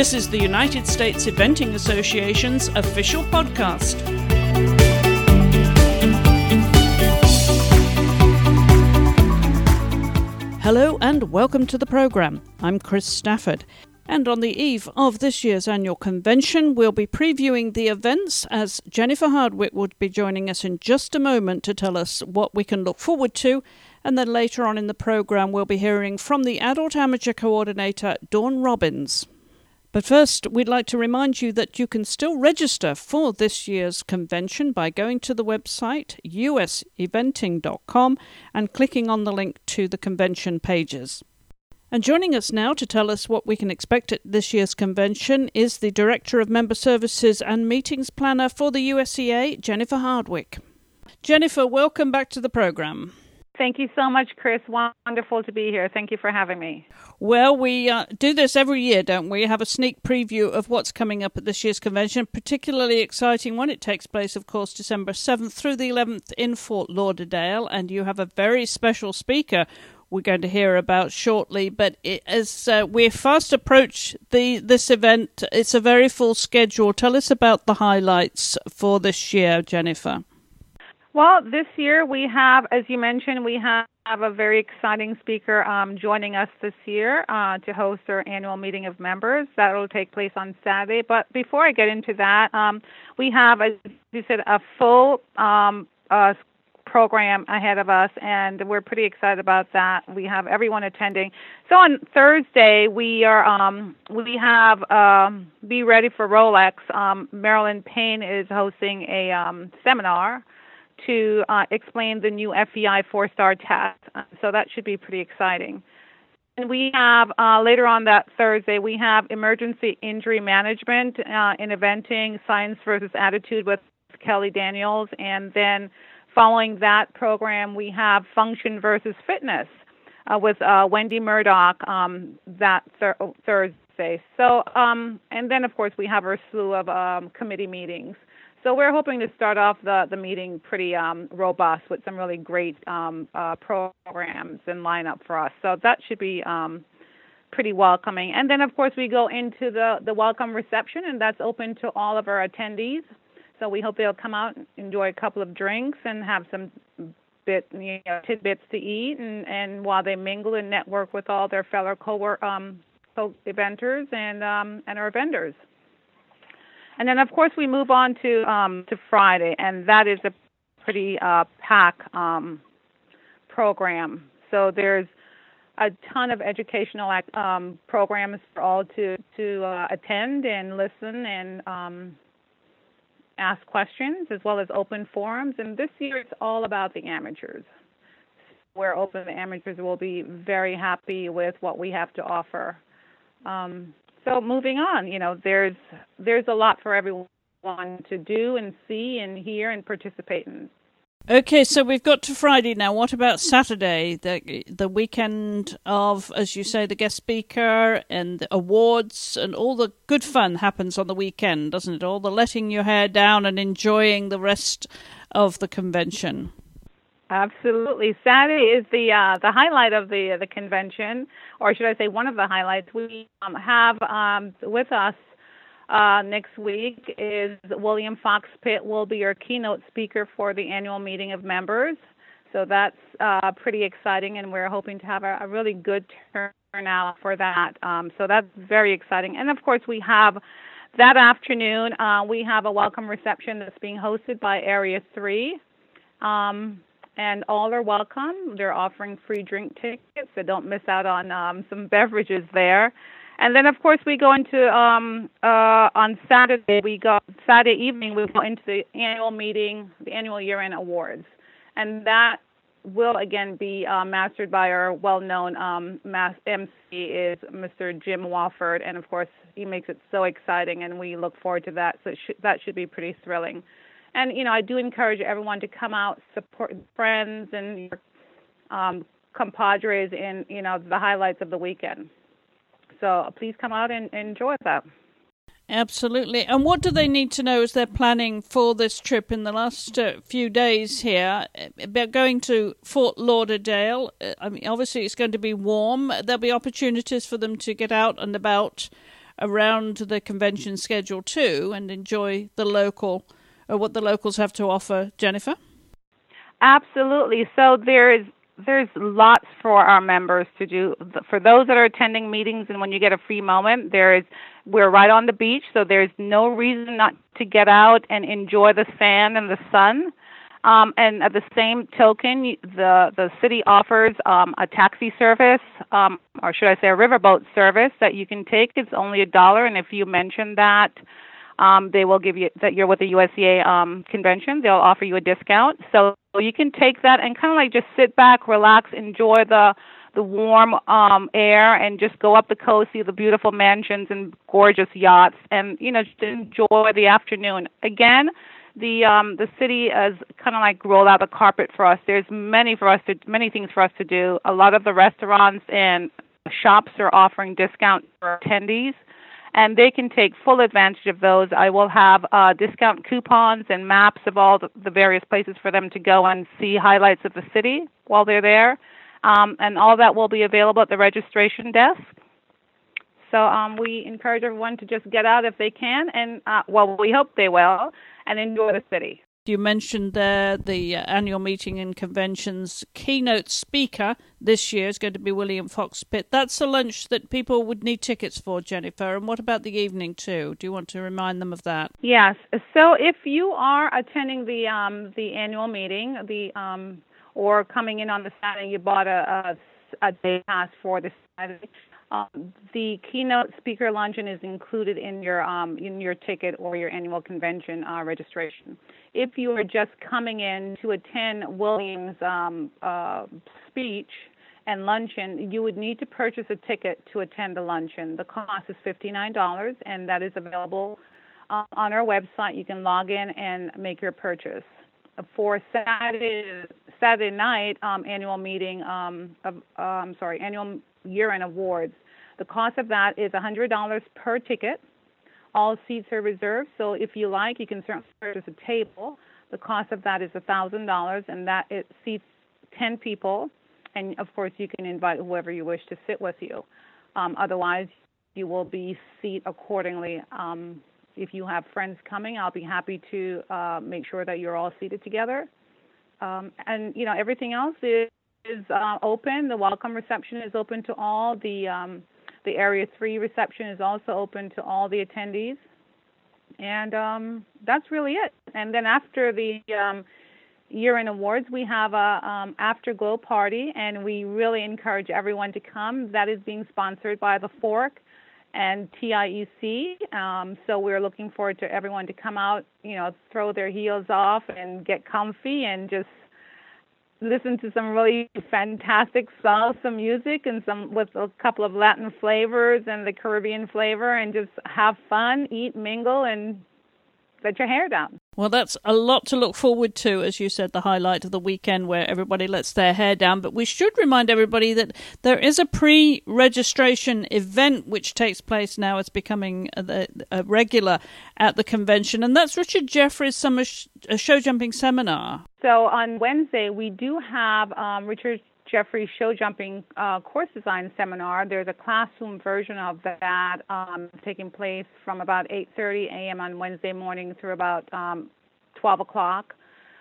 This is the United States Eventing Association's official podcast. Hello and welcome to the program. I'm Chris Stafford. And on the eve of this year's annual convention, we'll be previewing the events as Jennifer Hardwick would be joining us in just a moment to tell us what we can look forward to. And then later on in the program, we'll be hearing from the Adult Amateur Coordinator, Dawn Robbins. But first, we'd like to remind you that you can still register for this year's convention by going to the website useventing.com and clicking on the link to the convention pages. And joining us now to tell us what we can expect at this year's convention is the Director of Member Services and Meetings Planner for the USEA, Jennifer Hardwick. Jennifer, welcome back to the program. Thank you so much, Chris. Wonderful to be here. Thank you for having me. Well, we do this every year, don't we? Have a sneak preview of what's coming up at this year's convention. Particularly exciting one. It takes place, of course, December 7th through the 11th in Fort Lauderdale. And you have a very special speaker we're going to hear about shortly. But as we fast approach this event, it's a very full schedule. Tell us about the highlights for this year, Jennifer. Well, this year we have, as you mentioned, we have a very exciting speaker joining us this year to host our annual meeting of members. That will take place on Saturday. But before I get into that, we have, as you said, a full program ahead of us, and we're pretty excited about that. We have everyone attending. So on Thursday, we have Be Ready for Rolex. Marilyn Payne is hosting a seminar to explain the new FEI 4-star test. So that should be pretty exciting. And we have, later on that Thursday, we have Emergency Injury Management in Eventing, Science versus Attitude with Kelly Daniels. And then following that program, we have Function versus Fitness with Wendy Murdoch that Thursday. So, and then, of course, we have our slew of committee meetings. So we're hoping to start off the meeting pretty robust with some really great programs and lineup for us. So that should be pretty welcoming. And then, of course, we go into the welcome reception, and that's open to all of our attendees. So we hope they'll come out and enjoy a couple of drinks and have some tidbits to eat, and while they mingle and network with all their fellow co-eventers and our vendors. And then, of course, we move on to Friday, and that is a pretty packed program. So there's a ton of educational programs for all to attend and listen and ask questions, as well as open forums. And this year it's all about the amateurs. We're open. The amateurs will be very happy with what we have to offer. So moving on, there's a lot for everyone to do and see and hear and participate in. Okay, so we've got to Friday now. What about Saturday, the weekend of, as you say, the guest speaker and the awards and all the good fun happens on the weekend, doesn't it? All the letting your hair down and enjoying the rest of the convention. Absolutely. Saturday is the highlight of the convention, or should I say one of the highlights. We have with us next week is William Fox Pitt will be our keynote speaker for the annual meeting of members. So that's pretty exciting, and we're hoping to have a really good turnout for that. So that's very exciting. And, of course, we have that afternoon, we have a welcome reception that's being hosted by Area 3. And all are welcome. They're offering free drink tickets, so don't miss out on some beverages there. And then, of course, we go into on Saturday evening, we go into the annual meeting, the annual year-end awards, and that will again be mastered by our well-known MC is Mr. Jim Wofford, and of course, he makes it so exciting, and we look forward to that. So that should be pretty thrilling. And I do encourage everyone to come out, support friends and compadres in the highlights of the weekend. So please come out and enjoy that. Absolutely. And what do they need to know as they're planning for this trip in the last few days here? About going to Fort Lauderdale. I mean, obviously it's going to be warm. There'll be opportunities for them to get out and about around the convention schedule too and enjoy the what the locals have to offer, Jennifer? Absolutely. So there's lots for our members to do. For those that are attending meetings and when you get a free moment, we're right on the beach, so there's no reason not to get out and enjoy the sand and the sun. And at the same token, the city offers a taxi service, or should I say a riverboat service that you can take. It's only $1, and if you mention that, they will give you that you're with the USEA convention. They'll offer you a discount. So you can take that and kind of like just sit back, relax, enjoy the warm air, and just go up the coast, see the beautiful mansions and gorgeous yachts, and just enjoy the afternoon. Again, the city has kind of like rolled out the carpet for us. There's many things for us to do. A lot of the restaurants and shops are offering discounts for attendees, and they can take full advantage of those. I will have discount coupons and maps of all the various places for them to go and see highlights of the city while they're there, and all that will be available at the registration desk. So we encourage everyone to just get out if they can, and we hope they will, and enjoy the city. You mentioned there the annual meeting and convention's keynote speaker this year is going to be William Fox Pitt. That's a lunch that people would need tickets for, Jennifer. And what about the evening too? Do you want to remind them of that? Yes. So if you are attending the annual meeting, or coming in on the Saturday, you bought a day pass for the Saturday. The keynote speaker luncheon is included in your ticket or your annual convention registration. If you are just coming in to attend William's speech and luncheon, you would need to purchase a ticket to attend the luncheon. The cost is $59, and that is available on our website. You can log in and make your purchase. For Saturday night annual meeting annual year-end awards, the cost of that is $100 per ticket. All seats are reserved, so if you like, you can certainly purchase a table. The cost of that is $1,000, and that it seats 10 people, and of course you can invite whoever you wish to sit with you. Otherwise, you will be seated accordingly. If you have friends coming, I'll be happy to make sure that you're all seated together. And everything else is open. The welcome reception is open to all. The Area 3 reception is also open to all the attendees. And that's really it. And then after the year-end awards, we have a afterglow party, and we really encourage everyone to come. That is being sponsored by the Fork and TIEC. So we're looking forward to everyone to come out, throw their heels off and get comfy and just listen to some really fantastic salsa music and with a couple of Latin flavors and the Caribbean flavor, and just have fun, eat, mingle, and let your hair down. Well, that's a lot to look forward to, as you said, the highlight of the weekend where everybody lets their hair down. But we should remind everybody that there is a pre-registration event which takes place now. It's becoming a regular at the convention, and that's Richard Jeffries' summer show jumping seminar. So on Wednesday, we do have Richard Jeffries show jumping course design seminar. There's a classroom version of that taking place from about 8:30 a.m. on Wednesday morning through about 12 o'clock.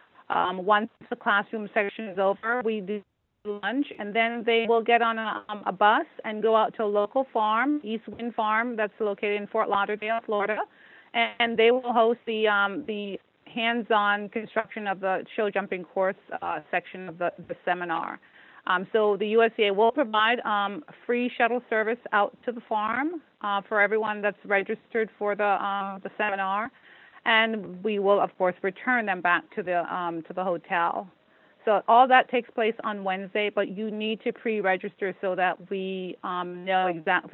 Once the classroom section is over, we do lunch, and then they will get on a bus and go out to a local farm, East Wind Farm, that's located in Fort Lauderdale, Florida, and they will host the hands-on construction of the show jumping course section of the seminar. So the USDA will provide free shuttle service out to the farm for everyone that's registered for the seminar, and we will, of course, return them back to the hotel. So all that takes place on Wednesday, but you need to pre-register so that we know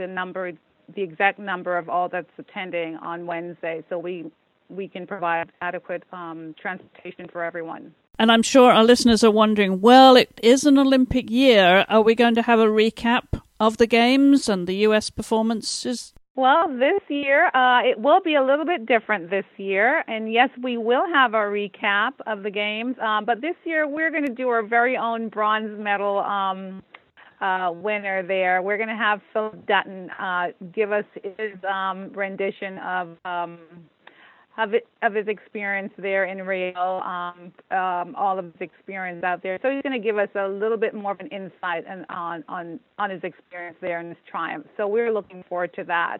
the exact number of all that's attending on Wednesday, so we can provide adequate transportation for everyone. And I'm sure our listeners are wondering, well, it is an Olympic year. Are we going to have a recap of the Games and the U.S. performances? Well, this year, it will be a little bit different this year. And yes, we will have a recap of the Games. But this year, we're going to do our very own bronze medal winner there. We're going to have Philip Dutton give us his rendition of his experience there in Rio, all of his experience out there. So he's going to give us a little bit more of an insight on his experience there and his triumph. So we're looking forward to that.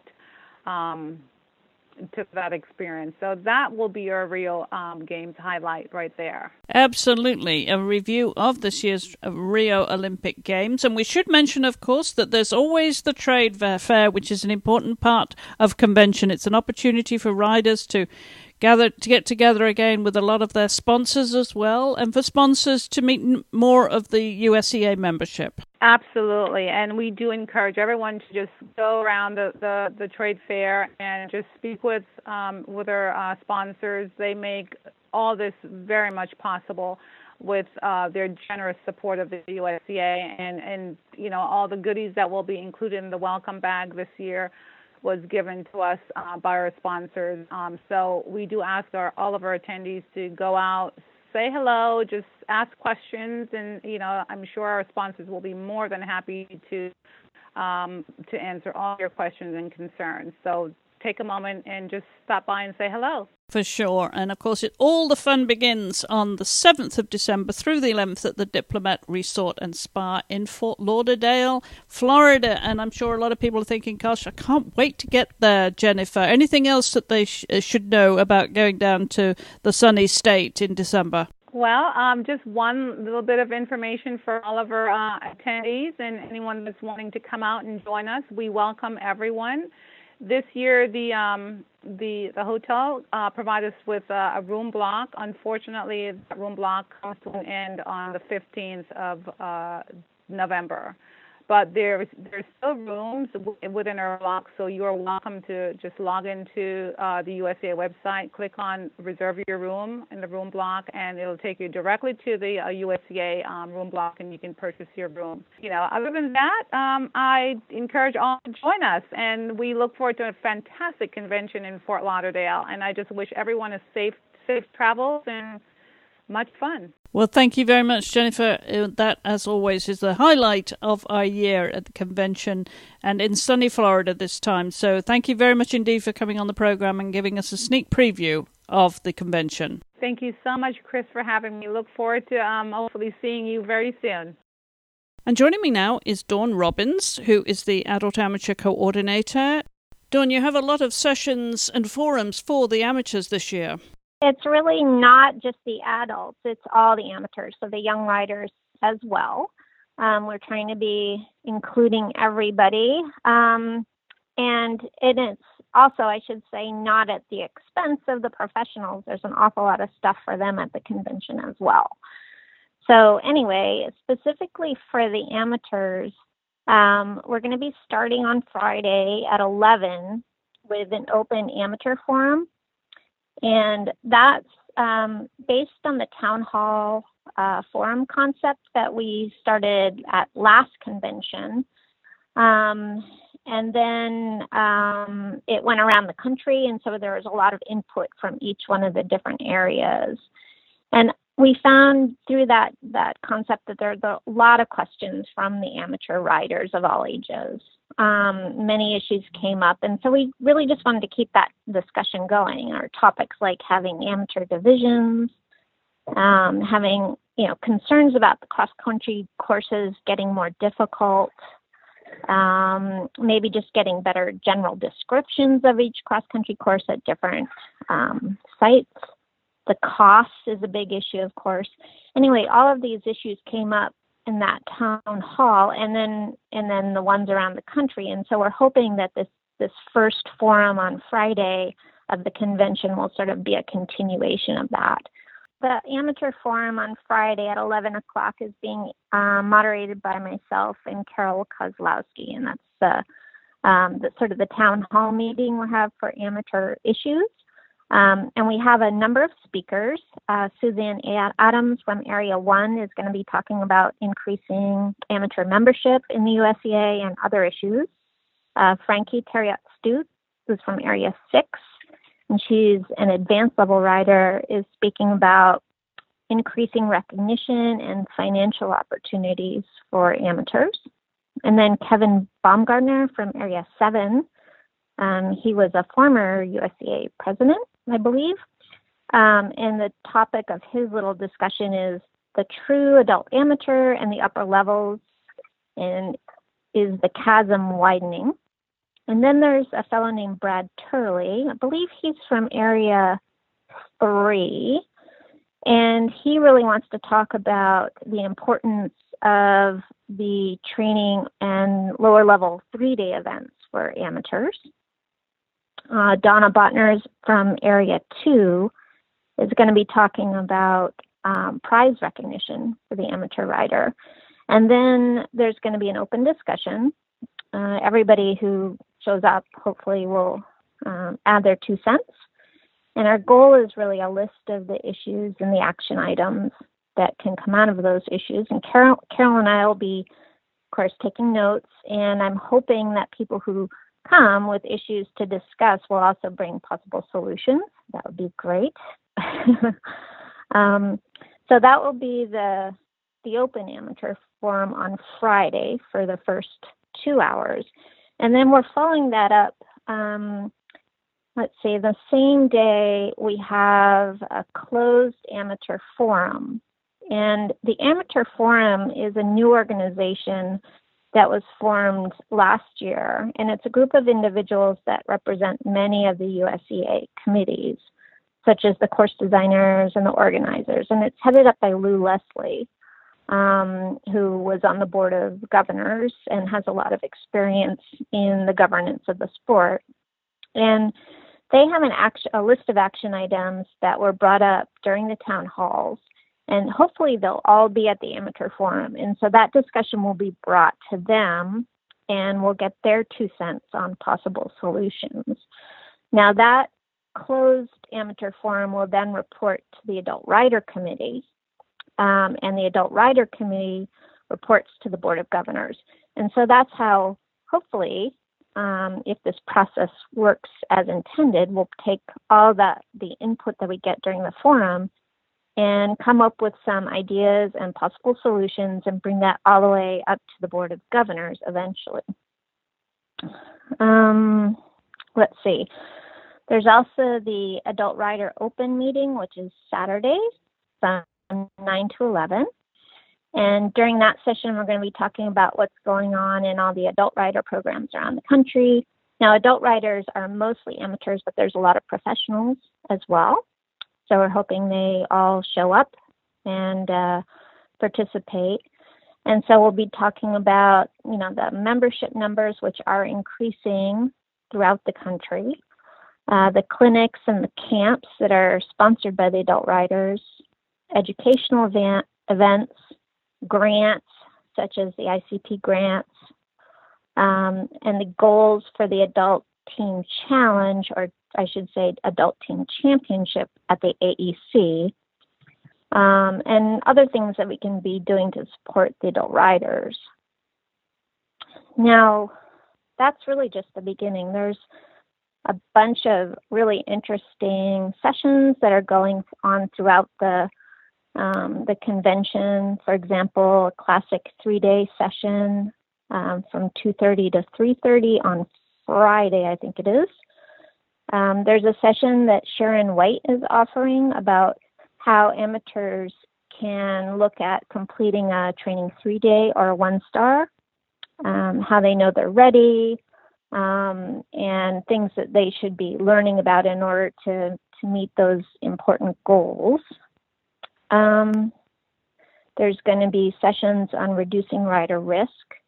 Experience. So that will be your Rio Games highlight right there. Absolutely. A review of this year's Rio Olympic Games. And we should mention, of course, that there's always the trade fair, which is an important part of convention. It's an opportunity for riders to get together again with a lot of their sponsors as well, and for sponsors to meet more of the USEA membership. Absolutely, and we do encourage everyone to just go around the trade fair and just speak with our sponsors. They make all this very much possible with their generous support of the USEA, and all the goodies that will be included in the welcome bag this year was given to us by our sponsors. So we do ask all of our attendees to go out, say hello, just ask questions, and I'm sure our sponsors will be more than happy to answer all your questions and concerns. So take a moment and just stop by and say hello. For sure. And of course, all the fun begins on the 7th of December through the 11th at the Diplomat Resort and Spa in Fort Lauderdale, Florida. And I'm sure a lot of people are thinking, gosh, I can't wait to get there, Jennifer. Anything else that they should know about going down to the sunny state in December? Well, just one little bit of information for all of our attendees and anyone that's wanting to come out and join us. We welcome everyone. This year, the hotel provided us with a room block. Unfortunately, that room block comes to an end on the 15th of November. But there's still rooms within our block, so you are welcome to just log into the USAA website, click on Reserve Your Room in the room block, and it'll take you directly to the USAA room block, and you can purchase your room. Other than that, I encourage all to join us, and we look forward to a fantastic convention in Fort Lauderdale, and I just wish everyone a safe travels and much fun. Well, thank you very much, Jennifer. That, as always, is the highlight of our year at the convention and in sunny Florida this time. So thank you very much indeed for coming on the program and giving us a sneak preview of the convention. Thank you so much, Chris, for having me. Look forward to hopefully seeing you very soon. And joining me now is Dawn Robbins, who is the Adult Amateur Coordinator. Dawn, you have a lot of sessions and forums for the amateurs this year. It's really not just the adults, it's all the amateurs, so the young riders as well. We're trying to be including everybody. And it's also, I should say, not at the expense of the professionals. There's an awful lot of stuff for them at the convention as well. So anyway, specifically for the amateurs, we're going to be starting on Friday at 11 with an open amateur forum. And that's based on the town hall forum concept that we started at last convention. And then it went around the country, and so there was a lot of input from each one of the different areas. And we found through that concept that there are a lot of questions from the amateur riders of all ages. Many issues came up, and so we really just wanted to keep that discussion going. Our topics like having amateur divisions, having concerns about the cross-country courses getting more difficult, maybe just getting better general descriptions of each cross-country course at different sites. The cost is a big issue, of course. Anyway, all of these issues came up in that town hall, and then the ones around the country. And so we're hoping that this first forum on Friday of the convention will sort of be a continuation of that. The amateur forum on Friday at 11 o'clock is being moderated by myself and Carol Kozlowski, and that's the sort of the town hall meeting we have for amateur issues. And we have a number of speakers. Suzanne Adams from Area 1 is going to be talking about increasing amateur membership in the USEA and other issues. Frankie Terriot-Stute, who's from Area 6, and she's an advanced level rider, is speaking about increasing recognition and financial opportunities for amateurs. And then Kevin Baumgartner from Area 7. He was a former USCA president, I believe. And the topic of his little discussion is the true adult amateur and the upper levels, and is the chasm widening. And then there's a fellow named Brad Turley. I believe he's from Area 3. And he really wants to talk about the importance of the training and lower level 3-day events for amateurs. Donna Botner from Area 2 is going to be talking about prize recognition for the amateur rider. And then there's going to be an open discussion. Everybody who shows up hopefully will add their 2 cents. And our goal is really a list of the issues and the action items that can come out of those issues. And Carol and I will be, of course, taking notes. And I'm hoping that people who come with issues to discuss will also bring possible solutions. That would be great. So that will be the Open Amateur Forum on Friday for the first 2 hours. And then we're following that up, the same day we have a closed amateur forum. And the Amateur Forum is a new organization that was formed last year. And it's a group of individuals that represent many of the USCA committees, such as the course designers and the organizers. And it's headed up by Lou Leslie, who was on the board of governors and has a lot of experience in the governance of the sport. And they have a list of action items that were brought up during the town halls, and hopefully they'll all be at the Amateur Forum. And so that discussion will be brought to them, and we'll get their 2 cents on possible solutions. Now, that closed Amateur Forum will then report to the Adult Rider Committee, and the Adult Rider Committee reports to the Board of Governors. And so that's how, hopefully, if this process works as intended, we'll take all the input that we get during the forum and come up with some ideas and possible solutions and bring that all the way up to the Board of Governors eventually. Let's see. There's also the Adult Rider Open meeting, which is Saturday from 9 to 11. And during that session, we're going to be talking about what's going on in all the adult rider programs around the country. Now, adult riders are mostly amateurs, but there's a lot of professionals as well. So we're hoping they all show up and participate. And so we'll be talking about, the membership numbers, which are increasing throughout the country, the clinics and the camps that are sponsored by the adult riders, educational events, grants, such as the ICP grants, and the goals for the Adult Team Challenge, or I should say Adult Team Championship at the AEC, and other things that we can be doing to support the adult riders. Now, that's really just the beginning. There's a bunch of really interesting sessions that are going on throughout the convention. For example, a classic 3-day session from 2:30 to 3:30 on Friday, I think it is. There's a session that Sharon White is offering about how amateurs can look at completing a training 3-day or a 1-star, how they know they're ready, and things that they should be learning about in order to meet those important goals. There's going to be sessions on reducing rider risk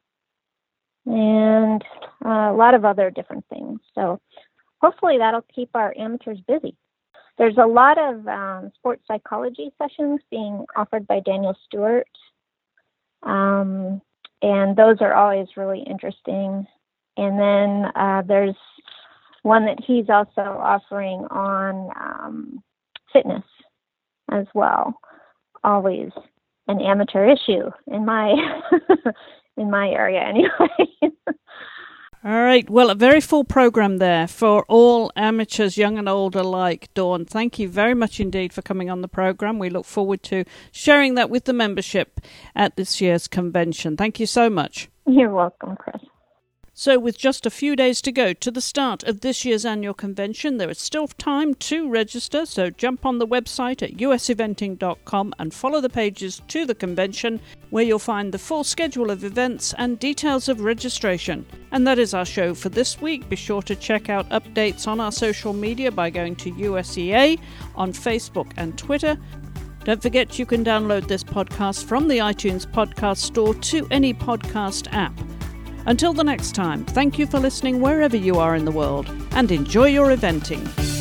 and a lot of other different things. So hopefully that'll keep our amateurs busy. There's a lot of sports psychology sessions being offered by Daniel Stewart, and those are always really interesting. And then there's one that he's also offering on fitness as well. Always an amateur issue in my in my area anyway. All right. Well, a very full program there for all amateurs, young and old alike. Dawn, thank you very much indeed for coming on the program. We look forward to sharing that with the membership at this year's convention. Thank you so much. You're welcome, Chris. So with just a few days to go to the start of this year's annual convention, there is still time to register, so jump on the website at useventing.com and follow the pages to the convention, where you'll find the full schedule of events and details of registration. And that is our show for this week. Be sure to check out updates on our social media by going to USEA on Facebook and Twitter. Don't forget you can download this podcast from the iTunes podcast store to any podcast app. Until the next time, thank you for listening wherever you are in the world, and enjoy your eventing.